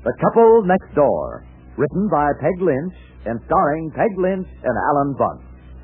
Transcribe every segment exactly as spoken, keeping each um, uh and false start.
The Couple Next Door, written by Peg Lynch and starring Peg Lynch and Alan Bunce.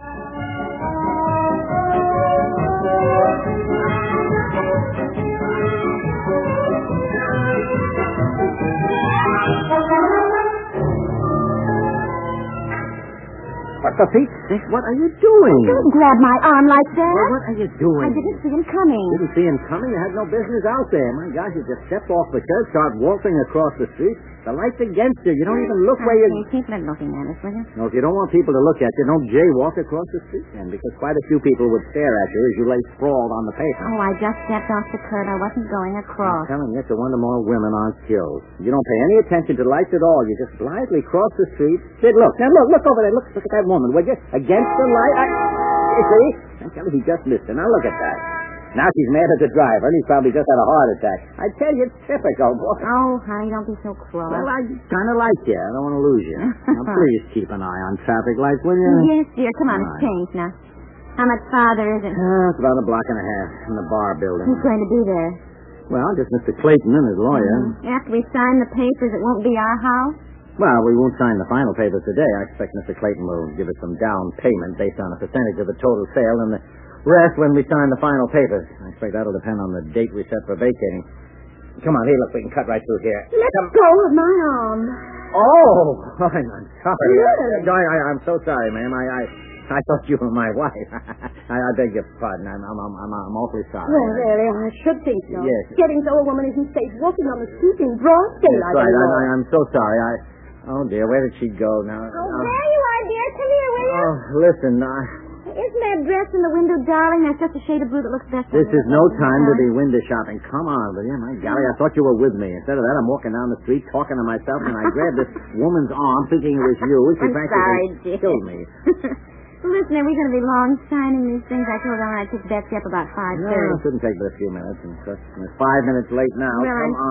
What the feet? What are you doing? Don't grab my arm like that. Well, what are you doing? I didn't see him coming. Didn't see him coming? You had no business out there. My gosh, you just stepped off the curb, start waltzing across the street. The light's against you. You don't even look where you... People are looking at us, will you? No, if you don't want people to look at you, don't jaywalk across the street then, because quite a few people would stare at you as you lay sprawled on the pavement. Oh, I just stepped off the curb. I wasn't going across. I'm telling you, it's a wonder more women aren't killed. You don't pay any attention to lights at all. You just blithely cross the street. Sid, look. Now, look, look over there. Look, look at that woman, would you? Against the light. I... You see? I'm telling you, he just missed her. Now, look at that. Now she's mad at the driver, and he's probably just had a heart attack. I tell you, it's typical, boy. Oh, honey, don't be so cruel. Well, I kind of like you. I don't want to lose you. Now, please keep an eye on traffic lights, will you? Yes, dear. Come on, it's changed now. How much farther is it? Uh, it's about a block and a half from the bar building. Who's going to be there? Well, just Mister Clayton and his lawyer. Mm-hmm. After we sign the papers, it won't be our house? Well, we won't sign the final papers today. I expect Mister Clayton will give us some down payment based on a percentage of the total sale and the rest when we sign the final papers. I expect that'll depend on the date we set for vacating. Come on, here, look, we can cut right through here. Let Come. go of my arm. Oh, I'm, I'm sorry. Yes. I, I, I'm so sorry, ma'am. I, I, I thought you were my wife. I, I beg your pardon. I'm, I'm, I'm, I'm awfully sorry. Well, really, I should think so. Yes. Getting so a woman isn't safe walking on the street in broad daylight. That's right. I, anymore. I, I'm so sorry. I. Oh dear, where did she go now? Oh, there you are, dear. Come here, will you? Oh, listen, I. Isn't that dress in the window, darling? That's just a shade of blue that looks best. This is no time to be window shopping. Come on, will you? My golly, I thought you were with me. Instead of that, I'm walking down the street talking to myself, and I grabbed this woman's arm thinking it was you. She I'm practically sorry, dear. killed me. Listen, are we going to be long signing these things? I told her I picked Betsy up about five No, thirty. it shouldn't take but a few minutes. And it's it's five minutes late now. Well, Come I'm on.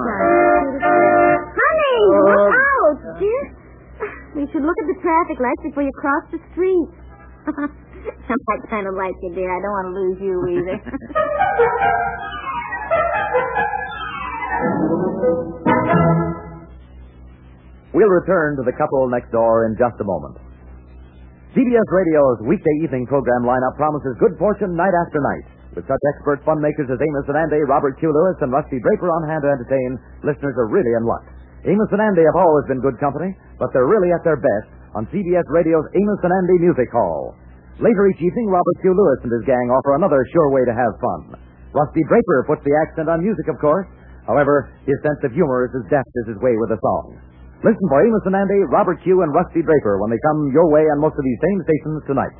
sorry. Honey, Oh. look out, dear. We should look at the traffic lights before you cross the street. I kind of like you, dear. I don't want to lose you either. We'll return to The Couple Next Door in just a moment. C B S Radio's weekday evening program lineup promises good fortune night after night. With such expert fun makers as Amos and Andy, Robert Q. Lewis, and Rusty Draper on hand to entertain, listeners are really in luck. Amos and Andy have always been good company, but they're really at their best on C B S Radio's Amos and Andy Music Hall. Later each evening, Robert Q. Lewis and his gang offer another sure way to have fun. Rusty Draper puts the accent on music, of course. However, his sense of humor is as deft as his way with a song. Listen for Amos and Andy, Robert Q. and Rusty Draper when they come your way on most of these same stations tonight.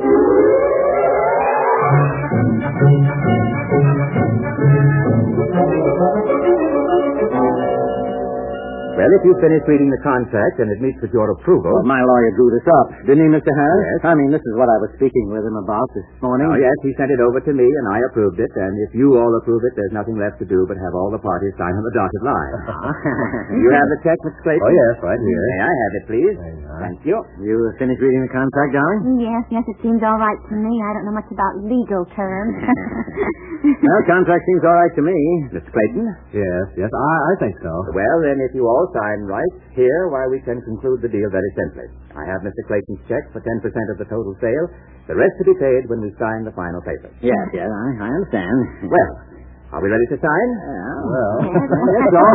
Well, if you finish reading the contract and it meets with your approval... Well, my lawyer drew this up, didn't he, Mister Harris? Yes. I mean, this is what I was speaking with him about this morning. Oh, yes, he sent it over to me, and I approved it, and if you all approve it, there's nothing left to do but have all the parties sign on the dotted line. You have the check, Mister Clayton? Oh, yes, right here. May I have it, please? There you are. Thank you. You finished reading the contract, darling? Yes, yes, it seems all right to me. I don't know much about legal terms. Well, contract seems all right to me. Mister Clayton? Yes, yes, I, I think so. Well, then, if you all sign right here, why, we can conclude the deal very simply. I have Mister Clayton's check for ten percent of the total sale. The rest to be paid when we sign the final papers. Yes, yes, I, I understand. Well, are we ready to sign? Well, That's all.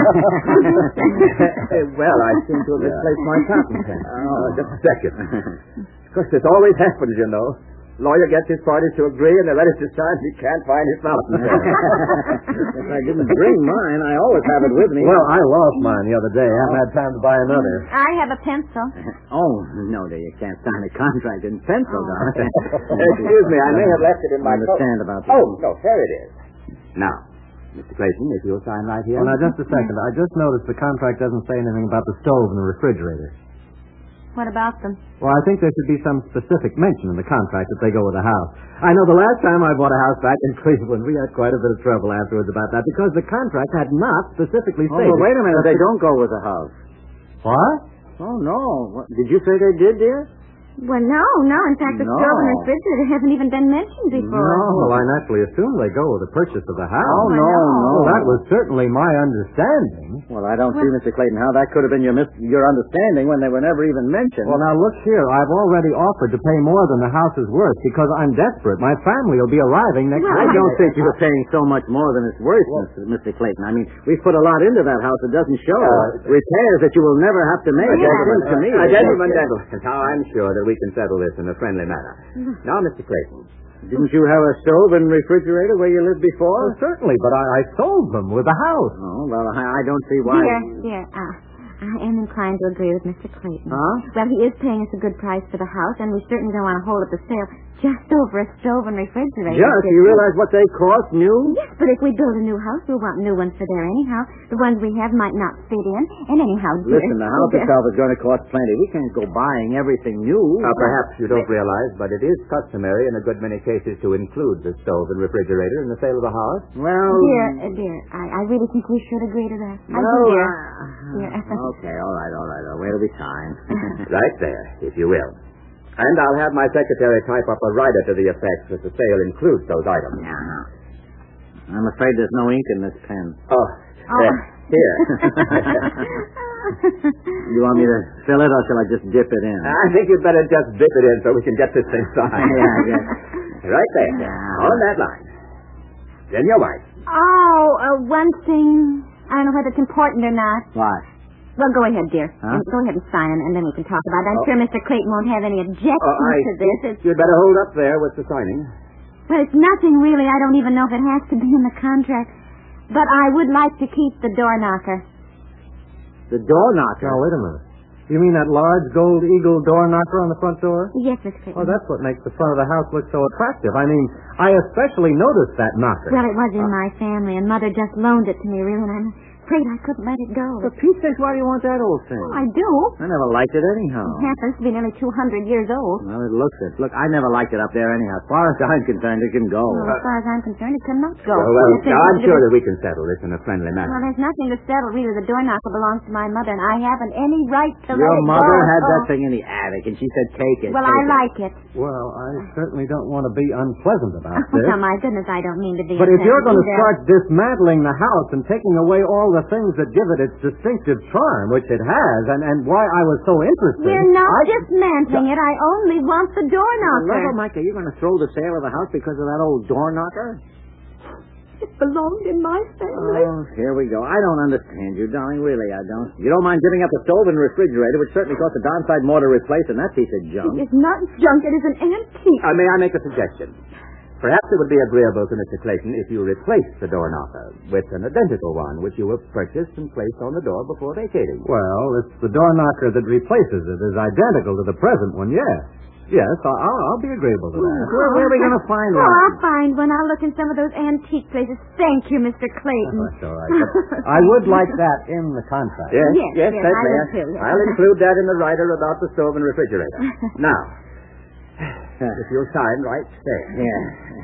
Well, I seem to have Yeah. misplaced my fountain pen. Oh, just a second. Of course, this always happens, you know. Lawyer gets his parties to agree, and they're ready to sign. He can't find his fountain pen. If I didn't bring mine, I always have it with me. Well, I lost mine the other day. I haven't had time to buy another. I have a pencil. Oh, no, dear, you can't sign a contract in pencil, Oh. darling. Excuse me, I may have left it in my I understand coat. about that. Oh, no, there it is. Now, Mister Clayton, if you'll sign right here. Well, now, just a second. I just noticed the contract doesn't say anything about the stove and the refrigerator. What about them? Well, I think there should be some specific mention in the contract that they go with the house. I know the last time I bought a house back in Cleveland, we had quite a bit of trouble afterwards about that because the contract had not specifically Oh, stated. well, wait a minute. They don't go with the house. What? Oh, no. What, did you say they did, dear? Well, no, no. In fact, the No. stove and refrigerator haven't even been mentioned before. No, well, I naturally assume they go with the purchase of the house. Oh, no, no. Well, that was certainly my understanding. Well, I don't see, Mister Clayton, how that could have been your mis- your understanding when they were never even mentioned. Well, now, look here. I've already offered to pay more than the house is worth because I'm desperate. My family will be arriving next Well, I week. don't think you were paying so much more than it's worth, Mister Clayton. I mean, we've put a lot into that house. It doesn't show. Uh, Repairs that you will never have to make. Yeah. It seems to me. Uh, gentlemen, gentlemen, now I'm sure that we can settle this in a friendly manner. Now, Mister Clayton. Didn't you have a stove and refrigerator where you lived before? Well, certainly, but I, I sold them with the house. Oh, well, I, I don't see why. Dear, dear, uh, I am inclined to agree with Mister Clayton. Huh? Well, he is paying us a good price for the house, and we certainly don't want to hold up the sale just over a stove and refrigerator. Just, you realize what they cost new? Yes, but if we build a new house, we'll want new ones for there anyhow. The ones we have might not fit in, and anyhow, dear... Listen, the house dear, itself is going to cost plenty. We can't go buying everything new. Uh, perhaps you don't realize, but it is customary in a good many cases to include the stove and refrigerator in the sale of the house. Well... Dear, uh, dear, I, I really think we should agree to that. I do, Well, dear. uh, Dear. okay, all right, all right. I'll wait till we sign. Right there, if you will. And I'll have my secretary type up a rider to the effect that the sale includes those items. Yeah. I'm afraid there's no ink in this pen. Oh, Oh. eh, here. You want me to fill it, or shall I just dip it in? I think you'd better just dip it in so we can get this thing signed. Yeah, I guess. Right there, Yeah. on that line. Then your wife. Oh, uh, one thing. I don't know whether it's important or not. What? Well, go ahead, dear. Huh? Go ahead and sign, and, and then we can talk about it. I'm Oh. sure Mister Clayton won't have any objection Oh, I to this. It's, You'd better hold up there with the signing. well, it's nothing really. I don't even know if it has to be in the contract. But I would like to keep the door knocker. The door knocker? Now, wait a minute. You mean that large gold eagle door knocker on the front door? Yes, Mister Clayton. Oh, that's what makes the front of the house look so attractive. I mean, I especially noticed that knocker. Well, it was in my family, and Mother just loaned it to me, really, and I'm afraid I couldn't let it go. For Pete's sake, why do you want that old thing? Oh, I do. I never liked it anyhow. It happens to be nearly two hundred years old. Well, it looks it. Look, I never liked it up there anyhow. As far as I'm concerned, it can go. Well, as far as I'm concerned, it cannot go. Well, well, You think I'm it's- sure that we can settle this in a friendly Well, manner. there's nothing to settle, really. The door knocker belongs to my mother, and I haven't any right to let Your it mother go. had that Oh. thing in the attic, and she said, take it. Well, take I it. like it. Well, I certainly don't want to be unpleasant about Oh, this. my goodness, I don't mean to be. But if you're going to offensive start dismantling the house and taking away all the things that give it its distinctive charm, which it has, and, and why I was so interested... We're not I... dismantling it. I only want the door knocker. Well, Mike, are you going to throw the sale of the house because of that old door knocker? It belonged in my family. Oh, here we go. I don't understand you, darling. Really, I don't. You don't mind giving up the stove and refrigerator, which certainly cost a darn sight more to replace than that piece of junk. It is not junk. It is an antique. Uh, may I make a suggestion? Perhaps it would be agreeable to Mister Clayton if you replaced the door knocker with an identical one, which you have purchased and placed on the door before vacating. Well, it's the door knocker that replaces it is identical to the present one, yes. Yes, I'll, I'll I'll be agreeable to that. Where, where are we going to find Oh, one? I'll find one. I'll look in some of those antique places. Thank you, Mister Clayton. That's all right. But I would like that in the contract. Yes, Yes, yes, yes, that's I fair. would too, yes. I'll include that in the rider about the stove and refrigerator. Now, if you'll sign right there. Yeah.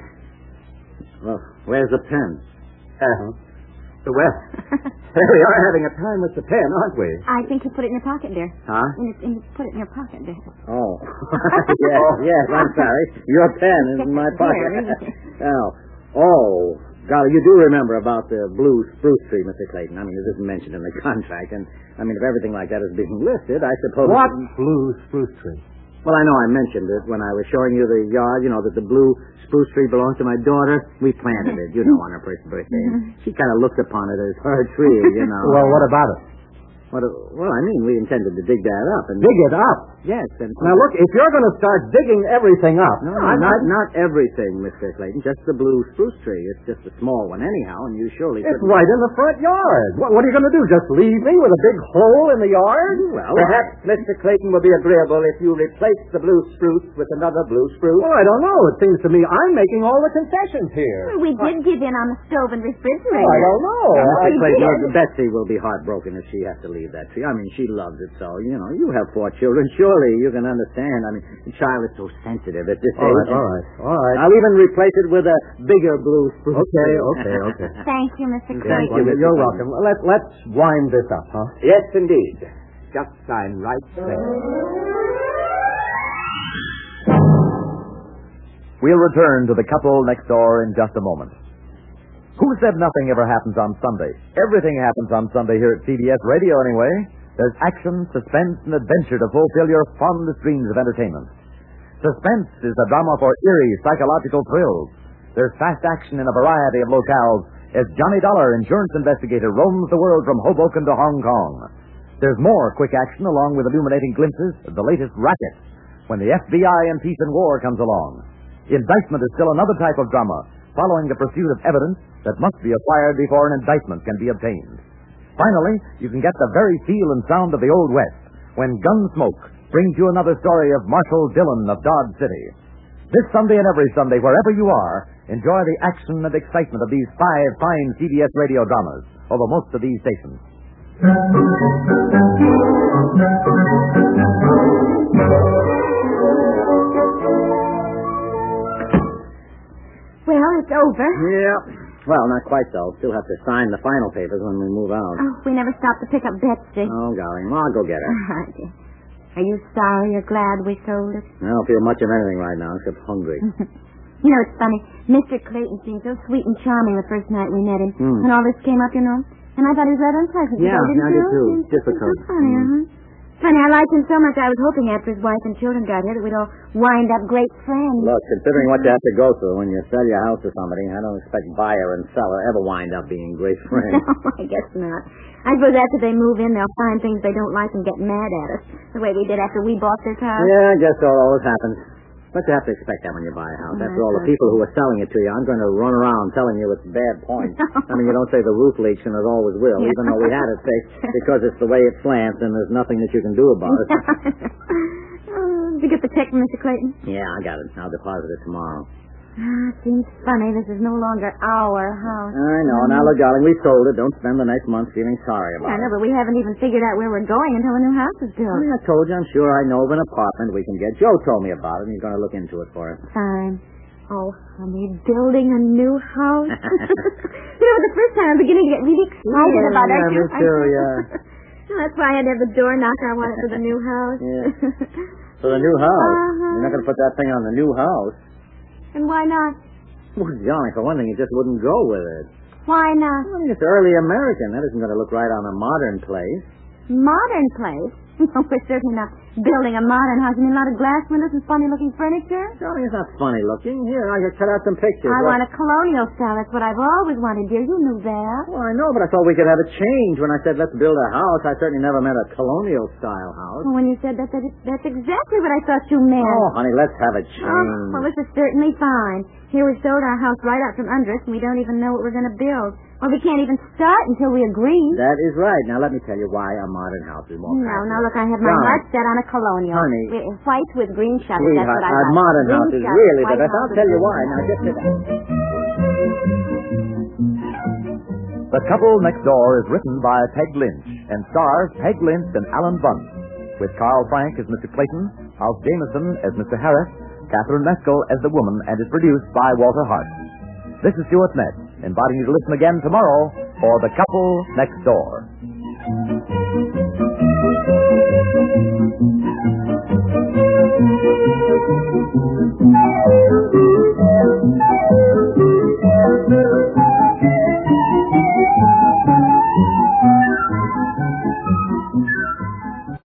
Well, where's the pen? Uh-huh. Well, here we are having a time with the pen, aren't we? I think you put it in your pocket, dear. Huh? And you, and you put it in your pocket, dear. Oh. yes, yes, I'm sorry. Your pen is in my pocket. Here. oh. Oh. Golly, you do remember about the blue spruce tree, Mister Clayton. I mean, it isn't mentioned in the contract, and, I mean, if everything like that is being listed, I suppose... What blue spruce tree? Well, I know I mentioned it when I was showing you the yard, you know, that the blue spruce tree belongs to my daughter. We planted it, you know, on her first birthday. She kind of looked upon it as her tree, you know. Well, what about it? What, well, I mean, we intended to dig that up. And Dig it up. Yes. And Now, look, if you're going to start digging everything up... No, I'm not not everything, Mister Clayton. Just the blue spruce tree. It's just a small one anyhow, and you surely It's couldn't... right in the front yard. What, what are you going to do, just leave me with a big hole in the yard? Well, Perhaps Mister Clayton will be agreeable if you replace the blue spruce with another blue spruce. Well, I don't know. It seems to me I'm making all the concessions here. Well, we did give in on the stove and refrigerator. Oh, I don't know. Well, I- Mister we Clayton, did. look, Betsy will be heartbroken if she has to leave that tree. I mean, she loves it so. You know, you have four children. Surely you can understand. I mean, the child is so sensitive at this all age. right, all right, all right. I'll even replace it with a bigger blue spruce. Okay, tree. okay, okay. Thank you, Mister Thank Clayton. you, Mister You're Clayton. welcome. Let, let's wind this up, huh? Yes, indeed. Just sign right there. We'll return to the couple next door in just a moment. Who said nothing ever happens on Sunday? Everything happens on Sunday here at C B S Radio anyway. There's action, suspense, and adventure to fulfill your fondest dreams of entertainment. Suspense is the drama for eerie psychological thrills. There's fast action in a variety of locales as Johnny Dollar, insurance investigator, roams the world from Hoboken to Hong Kong. There's more quick action along with illuminating glimpses of the latest racket when the F B I in Peace and War comes along. Indictment is still another type of drama, following the pursuit of evidence that must be acquired before an indictment can be obtained. Finally, you can get the very feel and sound of the Old West when Gunsmoke brings you another story of Marshal Dillon of Dodge City. This Sunday and every Sunday, wherever you are, enjoy the action and excitement of these five fine C B S radio dramas over most of these stations. Well, it's over. Yeah. Well, not quite so. Still have to sign the final papers when we move out. Oh, we never stopped to pick up Betsy. Oh, golly. Well, I'll go get her. All right. Are you sorry or glad we sold it? I don't feel much of anything right now except hungry. You know, it's funny. Mister Clayton seemed so sweet and charming the first night we met him. Hmm. When all this came up, you know. And I thought he was rather unpleasant. Yeah, didn't I you? did too. It's Difficult. so funny, Hmm. uh-huh. Funny, I liked him so much I was hoping after his wife and children got here that we'd all wind up great friends. Look, considering what you have to go through when you sell your house to somebody, I don't expect buyer and seller ever wind up being great friends. No, I guess not. I suppose after they move in, they'll find things they don't like and get mad at us, the way we did after we bought this house. Yeah, I guess so. It always happens. But you have to expect that when you buy a house. After all, the people who are selling it to you aren't going to run around telling you it's bad points. I mean, you don't say the roof leaks, and it always will, Yeah. even though we had it fixed, because it's the way it slants, and there's nothing that you can do about it. Oh, did you get the check from Mister Clayton? Yeah, I got it. I'll deposit it tomorrow. Ah, seems funny. This is no longer our house. I know. Now, look, darling, we sold it. Don't spend the next month feeling sorry about I it. know, but we haven't even figured out where we're going until the new house is built. I told you, I'm sure I know of an apartment we can get. Joe told me about it, and he's going to look into it for us. Fine. Oh, honey, building a new house. You know, the first time I'm beginning to get really excited Yeah, about yeah, it. me too, yeah. That's why I had to have the door knocker I wanted for the new house. Yeah. For the new house? Uh-huh. You're not going to put that thing on the new house? And why not? Well, Johnny, for one thing, you just wouldn't go with it. Why not? I mean, it's early American. That isn't going to look right on a modern place. Modern place? No, we're certainly not building a modern house. I mean, a lot of glass windows and funny-looking furniture. Johnny, it's not funny looking. Here, I could cut out some pictures. I What- want a colonial style. That's what I've always wanted, dear. You knew that. Well, I know, but I thought we could have a change. When I said let's build a house, I certainly never meant a colonial-style house. Well, when you said that, that, that's exactly what I thought you meant. Oh, honey, let's have a change. Oh, well, this is certainly fine. Here we sold our house right out from under us, and we don't even know what we're going to build. Well, we can't even start until we agree. That is right. Now, let me tell you why a modern house is more No, practical. now, look, I have my John. heart set on a colonial. Honey. Wi- White with green shutters, that's Sweetheart, what I a like. modern Green house is shutters, really the white best. I'll houses. tell you why. Now, just sit down. The Couple Next Door is written by Peg Lynch and stars Peg Lynch and Alan Bunce, with Carl Frank as Mister Clayton, Alf Jameson as Mister Harris, Catherine Meskel as the woman, and is produced by Walter Hart. This is Stuart Metz, inviting you to listen again tomorrow for The Couple Next Door. Thank you.